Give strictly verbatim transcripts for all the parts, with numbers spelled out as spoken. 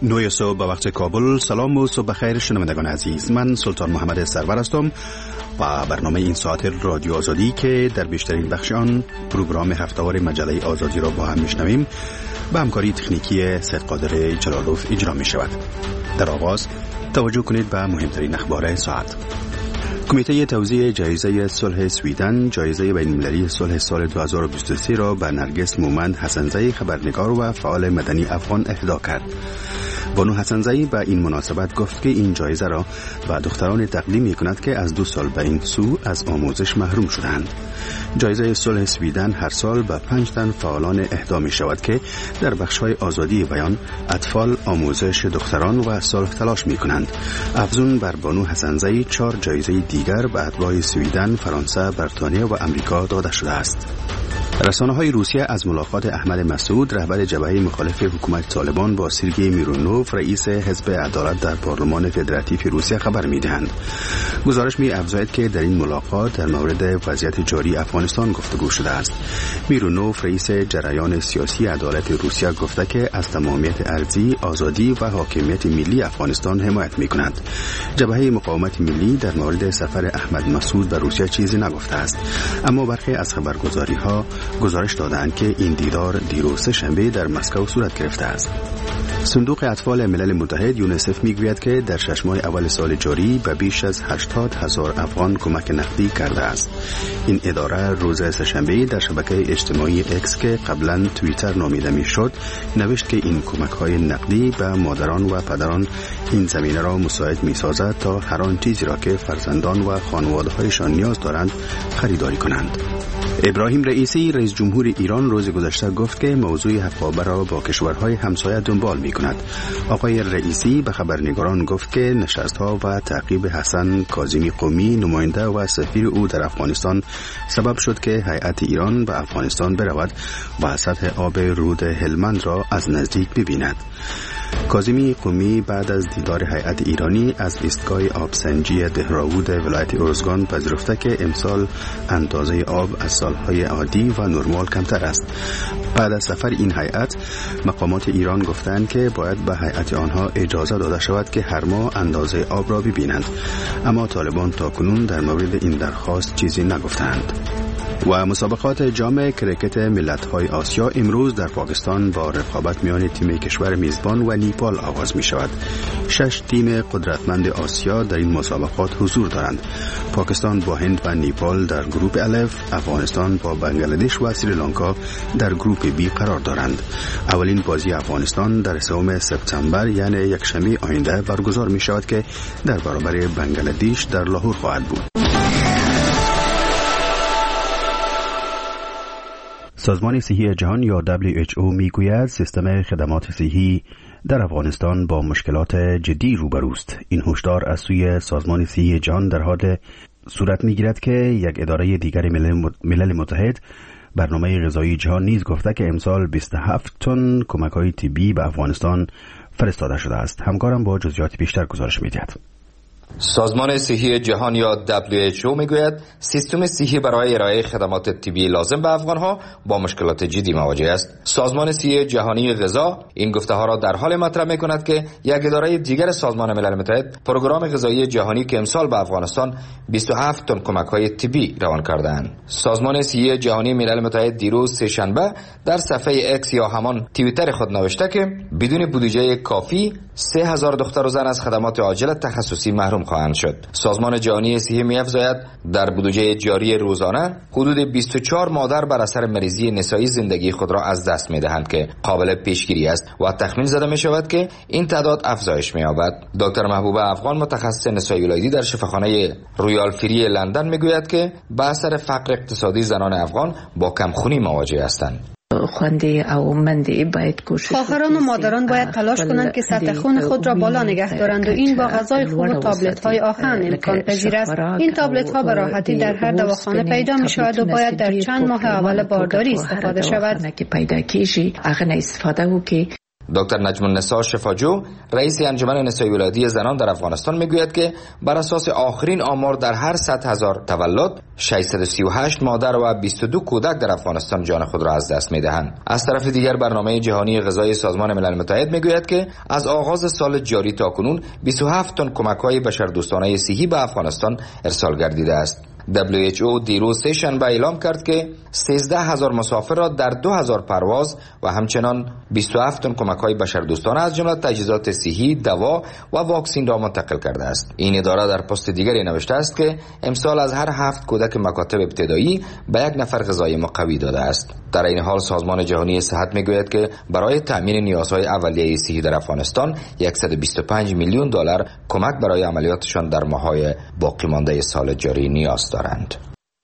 نوی صبح به وقت کابل. سلام و صبح بخیر شنوندگان عزیز. من سلطان محمد سرور هستم و برنامه این ساعت رادیو آزادی که در بیشترین بخش آن پروگرام هفته‌وار مجله آزادی را با هم میشنویم به همکاری تکنیکی سید قادر جلالوف اجرا می شود. در آغاز توجه کنید به مهمترین اخبار ساعت. کمیته توزیع جایزه صلح سویدن جایزه بین‌المللی صلح سال دو هزار و بیست و سه را به نرگس مومند حسن‌زئی خبرنگار و فعال مدنی افغان اهدا کرد. بانو حسن‌زئی به این مناسبت گفت که این جایزه را به دختران تقدیم می‌کند که از دو سال به این سو از آموزش محروم شدند. جایزه صلح سویدن هر سال به پنج تن فعالان اهدا می‌شود که در بخش‌های آزادی بیان، اطفال، آموزش دختران و صلح تلاش می‌کنند. افزون بر بانو حسن‌زئی چهار جایزه دیگر به اتباع سویدن، فرانسه، بریتانیا و آمریکا داده شده است. رسانه‌های روسیه از ملاقات احمد مسعود رهبر جبهه مخالف حکومت طالبان با سرگئی میرونوف رئیس حزب عدالت در پارلمان فدراتیو روسیه خبر می‌دهند. گزارش می‌افزاید که در این ملاقات در مورد وضعیت جاری افغانستان گفتگو شده است. میرونوف رئیس جریان سیاسی عدالت روسیه گفته که از تمامیت ارضی، آزادی و حاکمیت ملی افغانستان حمایت می‌کند. جبهه مقاومت ملی در مورد سفر احمد مسعود به روسیه چیزی نگفته است، اما برخی از خبرگزاری‌ها گزارش دادند که این دیدار دیروز شنبه در مسکو صورت گرفته است. صندوق اطفال ملل متحد یونیسف میگوید که در شش ماه اول سال جاری به بیش از هشتاد هزار افغان کمک نقدی کرده است. این اداره روز سه‌شنبه در شبکه اجتماعی اکس که قبلا توییتر نامیده میشد نوشت که این کمک‌های نقدی به مادران و پدران این زمینه را مساعد می‌سازد تا هر آن چیزی را که فرزندان و خانواده‌هایشان نیاز دارند خریداری کنند. ابراهیم رئیسی رئیس جمهور ایران روز گذشته گفت که موضوع حقابه را با کشورهای همسایه دنبال می کند. آقای رئیسی به خبرنگاران گفت که نشست‌ها و تعقیب حسن کاظمی قمی نماینده و سفیر او در افغانستان سبب شد که هیئت ایران به افغانستان برود و سطح آب رود هلمند را از نزدیک ببیند. کاظمی قمی بعد از دیدار هیئت ایرانی از ایستگاه آبسنجی دهراود ولایت ارزگان پذیرفته که امسال اندازه آب از سالهای عادی و نرمال کمتر است. بعد از سفر این هیئت مقامات ایران گفتند که باید به هیئت آنها اجازه داده شود که هر ماه اندازه آب را ببینند، اما طالبان تاکنون در مورد این درخواست چیزی نگفتند. و مسابقات جام کرکت ملت‌های آسیا امروز در پاکستان با رقابت میان تیم کشور میزبان و نیپال آغاز می شود. شش تیم قدرتمند آسیا در این مسابقات حضور دارند. پاکستان با هند و نیپال در گروه الف، افغانستان با بنگلادش و سریلانکا در گروه بی قرار دارند. اولین بازی افغانستان در سوم سپتامبر یعنی یکشنبه آینده برگزار می شود که در برابر بنگلادش در لاهور خواهد بود. سازمان صحی جهان یا دبلیو اچ او میگوید سیستم خدمات صحی در افغانستان با مشکلات جدی روبروست. این هشدار از سوی سازمان صحی جهان در حال صورت میگیرد که یک اداره دیگر ملل متحد برنامه غذایی جهان نیز گفته که امسال بیست و هفت تن کمک‌های طبی به افغانستان فرستاده شده است. همکارم با جزئیات بیشتر گزارش می‌دهد. سازمان صحی جهان یا دبلیو اچ او میگوید سیستم صحی برای ارائه خدمات طبی لازم به افغانها با مشکلات جدی مواجه است. سازمان صحی جهانی غذا این گفته ها را در حال مطرح میکند که یک اداره دیگر سازمان ملل متحد پروگرام غذایی جهانی که امسال به افغانستان بیست و هفت تن کمک های طبی روان کردند. سازمان صحی جهانی ملل متحد دیروز سه شنبه در صفحه اکس یا همان توییتر خود نوشته که بدون بودجه کافی سه هزار دختر و زن از خدمات عاجل تخصصی محروم خواهند شد. سازمان جهانی صحی می‌افزاید در بودجه جاری روزانه حدود بیست و چهار مادر بر اثر مریضی نسایی زندگی خود را از دست می‌دهند که قابل پیشگیری است و تخمین زده می‌شود که این تعداد افزایش می‌یابد. دکتر محبوبه افغان متخصص نسای ولادی در شفاخانه رویال فری لندن می‌گوید که به اثر فقر اقتصادی زنان افغان با کمخونی مواجه هستند. خوانده او منده باید کوشش خواهران و مادران باید تلاش کنند که سطح خون خود را بالا نگه دارند و این با غذای خوب و تابلت های آهن امکان پذیر است. این تابلت ها به راحتی در هر دواخانه پیدا می شود و باید در چند ماه اول بارداری استفاده شود. دکتر نجم النساء شفاجو رئیس انجمن نسای ولادی زنان در افغانستان میگوید که بر اساس آخرین آمار در هر صد هزار تولد ششصد و سی و هشت مادر و بیست و دو کودک در افغانستان جان خود را از دست میدهند. از طرف دیگر برنامه جهانی غذایی سازمان ملل متحد میگوید که از آغاز سال جاری تا کنون بیست و هفت تن کمک‌های بشردوستانه صحی به افغانستان ارسال گردیده است. دبلیو اچ او دیروز سه شنبه اعلام کرد که سیزده هزار مسافر را در دو هزار پرواز و همچنان بیست و هفت تن کمک‌های بشردوستانه از جمله تجهیزات صحی، دوا و واکسین را منتقل کرده است. این اداره در پست دیگری نوشته است که امسال از هر هفت کودک مکاتب ابتدایی به یک نفر غذای مقوی داده است. در این حال سازمان جهانی صحت میگوید که برای تامین نیازهای اولیه صحی در افغانستان صد و بیست و پنج میلیون دلار کمک برای عملیاتشان در ماه‌های باقی مانده سال جاری نیاز دارند.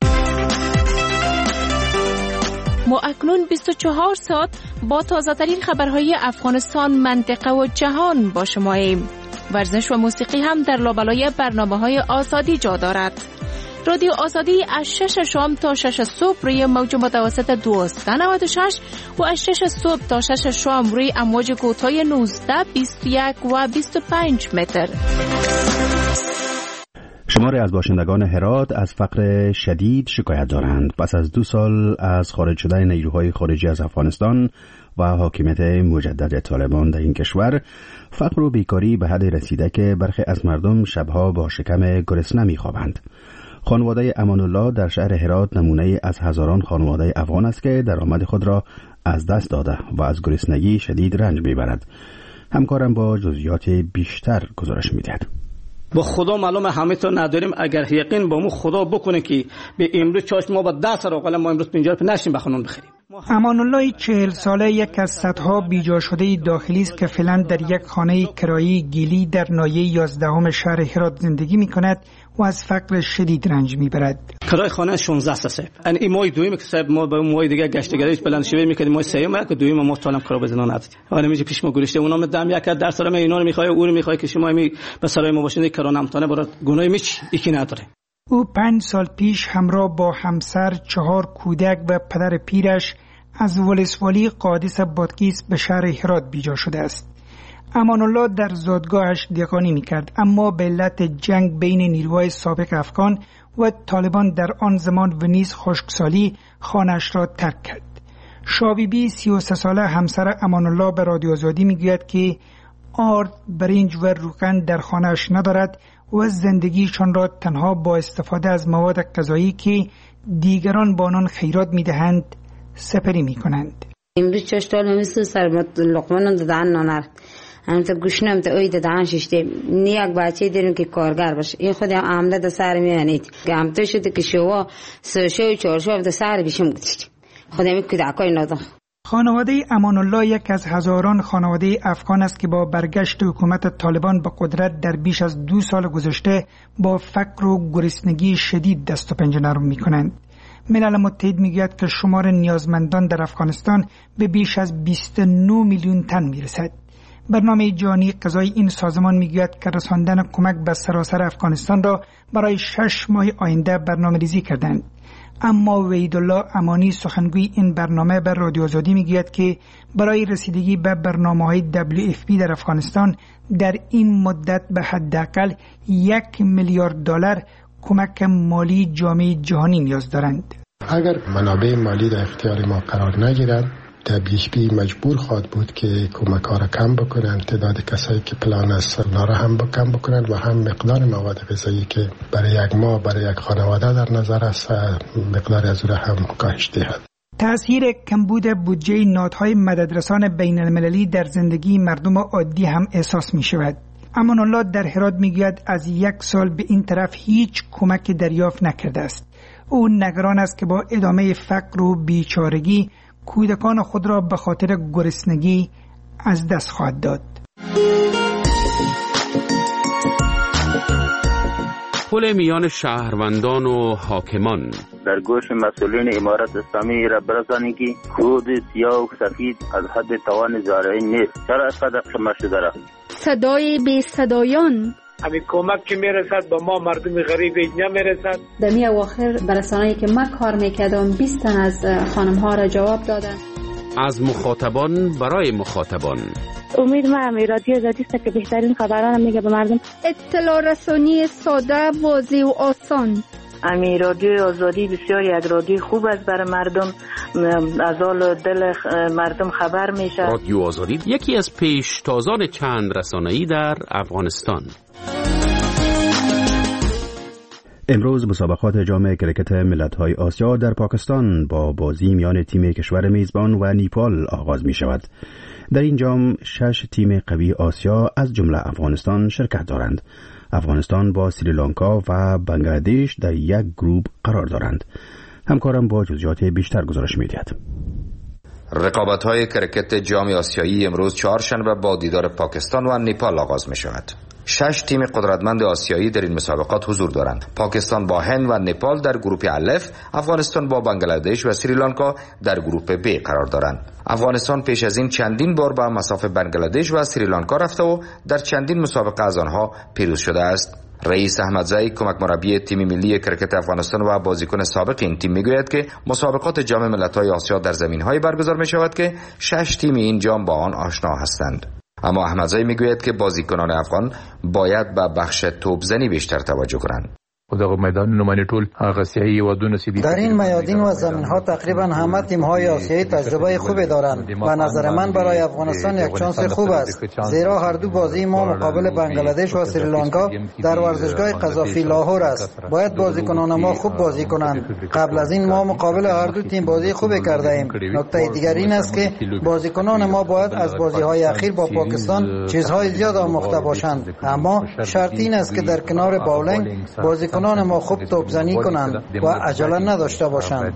ما اکنون بیست و چهار ساعت با تازه‌ترین خبرهای افغانستان، منطقه و جهان با شماییم. ورزش و موسیقی هم در لابلای برنامه‌های آزادی جا دارد. رادیو آزادی از شش شام تا شش صبح روی موج متوسط دویست و نود و شش و از شش صبح تا شش شام روی امواج کوتاه نوزده، بیست و یک و بیست و پنج متر. شماری از باشندگان هرات از فقر شدید شکایت دارند. پس از دو سال از خارج شدن نیروهای خارجی از افغانستان و حاکمیت مجدد طالبان در این کشور، فقر و بیکاری به حد رسیده که برخی از مردم شبها با شکم گرسنه می‌خوابند. خانواده امان الله در شهر هرات نمونه از هزاران خانواده افغان است که درآمد خود را از دست داده و از گرسنگی شدید رنج می‌برد. همکارم با جزئیات بیشتر گزارش می‌دهد. با خدا معلومه همه تا نداریم. اگر یقین با مو خدا بکنه که به امروز چاش ما با ده سر اقل ما امروز پنجاه نشیم بخونون بخریم. امان الله چهل ساله یک از صدها بیجا شده داخلی است که فعلا در یک خانه کرایی گیلی در ناحیه یازدهم شهر هرات زندگی می‌کند و از فقر شدید رنج می‌برد. کرای خانه شانزده است. یعنی این ماه دوم که صاحب ما با ماه دیگه گشتگیریش بلند شوی می‌کردیم، ماه سوم که دوم ما طالم کرا بزنان ندید. حالا میگه پیش ما گریشته اونم دم یک در سر ما اینا رو می‌خواد، او رو می‌خواد که شما می به سرای ما باشید کرا نمتانه برات گناه میچ یکی نداره. او پنج سال پیش همراه با همسر، چهار کودک و پدر پیرش از ولسوالی قادس بادغیس به شهر هرات بیجا شده است. امان الله در زادگاهش دیقانی میکرد، اما به علت جنگ بین نیروهای سابق افغان و طالبان در آن زمان و نیز خشکسالی خانه‌اش را ترک کرد. شابیبی سی و سه ساله همسر امان الله به رادیو آزادی میگوید که آرد، برنج و روغن در خانه‌اش ندارد و زندگیشان را تنها با استفاده از مواد غذایی که دیگران با آنان خیرات میدهند سپری میکنند. امروز چاشتال مثل سرمت لقمان دادن نانر هم تا گوشنم تا اوی دادن ششته نیاک بچه داریم که کارگر باشه. این خودم عمله دا سر میانید که هم تو شده که شوا سه و چهار شو دا سر بیشم گذاشتیم. خودم کودکای نادم. خانواده امان الله یک از هزاران خانواده افغان است که با برگشت حکومت طالبان به قدرت در بیش از دو سال گذشته با فقر و گرسنگی شدید دست و پنجه نرم میکنند. ملل متحد میگوید که شمار نیازمندان در افغانستان به بیش از بیست و نه میلیون تن میرسد. برنامه جهانی غذایی این سازمان میگوید که رساندن کمک به سراسر افغانستان را برای شش ماه آینده برنامه ریزی کردند. اما وحیدالله امانی سخنگوی این برنامه بر رادیو آزادی میگوید که برای رسیدگی به برنامه‌های دبلیو اف پی در افغانستان در این مدت به حداقل یک میلیارد دلار کمک مالی جامعه جهانی نیاز دارند. اگر منابع مالی در اختیار ما قرار نگیرند، دبلیو اف پی مجبور خواهد بود که کمک ها را کم بکنند، تعداد کسایی که پلان است اونا را هم کم بکنند و هم مقدار مواد غذایی که برای یک ماه برای یک خانواده در نظر است مقدار از او را هم کاهش دهد. تأثیر کمبود بودجه نهادهای مددرسان بین المللی در زندگی مردم عادی هم احساس می شود. امان الله در هرات میگوید از یک سال به این طرف هیچ کمک دریافت نکرده است. او نگران است که با ادامه فقر و بیچارگی کودکان خود را به خاطر گرسنگی از دست خواهد داد. پل میان شهروندان و حاکمان در گوش مسئولین امارت اسلامی را برسانی که کود سیاه و سفید از حد توان زارعین نیست. چرا اینقدر خمه شده را؟ صدای بی صدایان همین کمک که میرسد با ما مردم غریب نمیرسد. در می اواخر برسانه‌ای که من کار میکردم بیست تن از خانم ها را جواب دادن. از مخاطبان برای مخاطبان. امید ما هم رادیو آزادی است که بهترین خبران میگه به مردم. اطلاع رسانی ساده، واضح و آسان. امی رادیو آزادی بسیار یک رادیو خوب است برای مردم، از حال دل مردم خبر میشه. رادیو آزادی یکی از پیشتازان چند رسانه‌ای در افغانستان. امروز مسابقات جام کرکت ملت‌های آسیا در پاکستان با بازی میان تیم کشور میزبان و نیپال آغاز می شود. در این جام شش تیم قوی آسیا از جمله افغانستان شرکت دارند. افغانستان با سریلانکا و بنگلادش در یک گروه قرار دارند. همکارم با جزئیات بیشتر گزارش می‌دهد. رقابت‌های کرکت جام آسیایی امروز چهارشنبه با دیدار پاکستان و نیپال آغاز می‌شود. شش تیم قدرتمند آسیایی در این مسابقات حضور دارند. پاکستان با هند و نیپال در گروه الف، افغانستان با بنگلادش و سریلانکا در گروه ب قرار دارند. افغانستان پیش از این چندین بار به مصاف بنگلادش و سریلانکا رفته و در چندین مسابقه از آنها پیروز شده است. رئیس احمدزی کمک مربی تیم ملی کرکت افغانستان و بازیکن سابق این تیم میگوید که مسابقات جام ملت‌های آسیا در زمین‌های برگزار می‌شود که شش تیم این جام با آن آشنا هستند. اما احمدزی میگوید که بازیکنان افغان باید به بخش توپزنی بیشتر توجه کنند. در این میادین و زمین‌ها تقریبا همه تیم‌های آسیایی تجربه خوبی دارند و نظر من برای افغانستان یک شانس خوب است، زیرا هر دو بازی ما مقابل بنگلادش و سریلانکا در ورزشگاه قذافی لاهور است. باید بازیکنان ما خوب بازی کنند. قبل از این ما مقابل هر دو تیم بازی خوبی کرده ایم. نکته دیگر این است که بازیکنان ما باید از بازی‌های اخیر با پاکستان چیزهای زیاد آموخته باشند، اما شرط این است که در کنار باولنگ بازی کنان ما خوب توپزنی کنند و عجله نداشته باشند.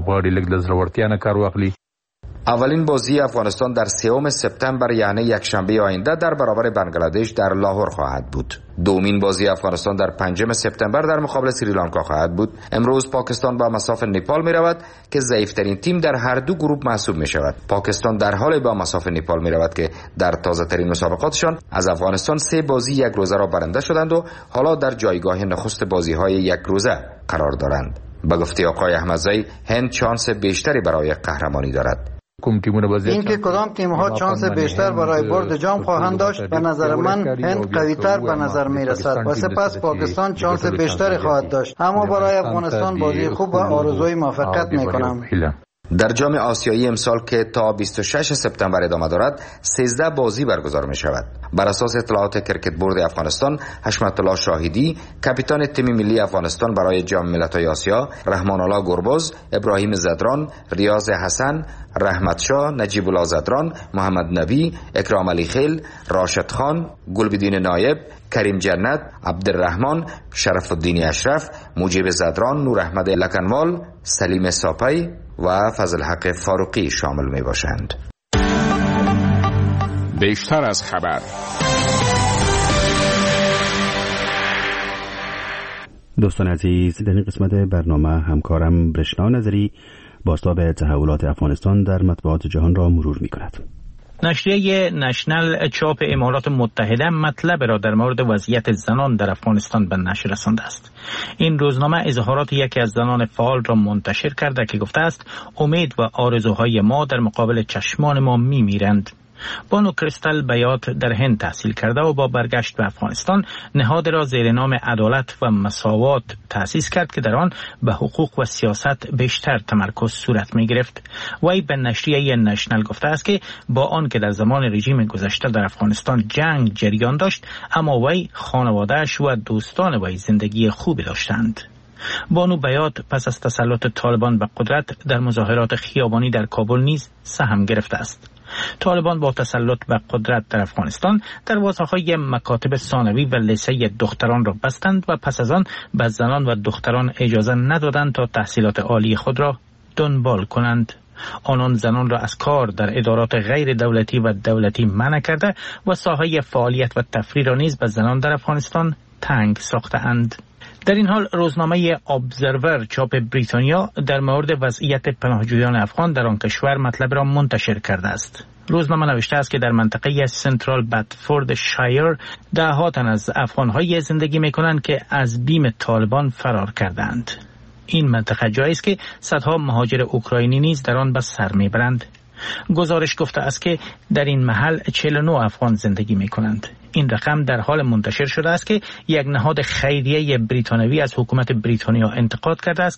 اولین بازی افغانستان در سوم سپتامبر یعنی یک شنبه آینده در برابر بنگلادش در لاهور خواهد بود. دومین بازی افغانستان در پنجم سپتامبر در مقابل سریلانکا خواهد بود. امروز پاکستان با مصاف نیپال می رود که ضعیفترین تیم در هر دو گروه محسوب می شود. پاکستان در حال با مصاف نیپال می رود که در تازه ترین مسابقاتشان از افغانستان سه بازی یک روزه را برنده شدند و حالا در جایگاه نخست بازی های یک روزه قرار دارند. به گفته آقای احمدزی هند شانس بیشتری برای قهرمانی دارد. این که کدام تیم ها شانس بیشتر برای برد جام خواهند داشت به نظر من هند قوی‌تر به نظر می رسد و سپس پاکستان شانس بیشتری خواهد داشت، اما برای افغانستان بازی خوب و آرزوی موفقیت می کنم. در جام آسیایی امسال که تا بیست و ششم سپتامبر ادامه دارد سیزده بازی برگزار می شود. بر اساس اطلاعات کرکت بورد افغانستان، حشمت الله شاهدی کاپیتان تیم ملی افغانستان برای جام ملت‌های آسیا، رحمان الله گربز، ابراهیم زدران، ریاض حسن، رحمت شاه، نجیب الله زدران، محمد نبی، اکرام علی خیل، راشد خان، گلبدین نایب، کریم جنت، عبدالرحمن، شرف الدین اشرف، مجیب زدران، نور احمد لکنوال، سلیم ساپی و فضل حق فاروقی شامل می باشند. بیشتر از خبر. دوستان عزیز، در این قسمت برنامه همکارم برشنا نظری بازتاب تحولات افغانستان در مطبوعات جهان را مرور می کند. نشریه نشنل چاپ امارات متحده مطلب را در مورد وضعیت زنان در افغانستان به نشر رسانده است. این روزنامه اظهارات یکی از زنان فعال را منتشر کرده که گفته است امید و آرزوهای ما در مقابل چشمان ما می میرند. بانو کریستال بیات در هند تحصیل کرده و با برگشت به افغانستان نهاد را زیر نام عدالت و مساوات تأسیس کرد که در آن به حقوق و سیاست بیشتر تمرکز صورت می گرفت. وی به نشریه نشنل گفته است که با آن که در زمان رژیم گذشته در افغانستان جنگ جریان داشت، اما وی، خانواده‌اش و دوستان وی زندگی خوبی داشتند. بانو بیات پس از تسلط طالبان به قدرت در مظاهرات خیابانی در کابل نیز سهم گرفته است. طالبان با تسلط به قدرت در افغانستان دروازه‌های مکاتب ثانوی و لیسه دختران را بستند و پس از آن به زنان و دختران اجازه ندادند تا تحصیلات عالی خود را دنبال کنند. آنان زنان را از کار در ادارات غیر دولتی و دولتی منع کرده و ساحه فعالیت و تفریح را نیز به زنان در افغانستان تنگ ساخته‌اند. در این حال روزنامه ابزرور چاپ بریتانیا در مورد وضعیت پناهجویان افغان در آن کشور مطلب را منتشر کرده است. روزنامه نوشته است که در منطقه سنترال بدفورد شایر ده ها تن از افغان‌های زندگی می‌کنند که از بیم طالبان فرار کردند. این منطقه جایی است که صدها مهاجر اوکراینی نیز در آن به سر می‌برند. گزارش گفته است که در این محل چهل و نه افغان زندگی می کنند. این رقم در حال منتشر شده است که یک نهاد خیریه بریتانیایی از حکومت بریتانیا انتقاد کرده است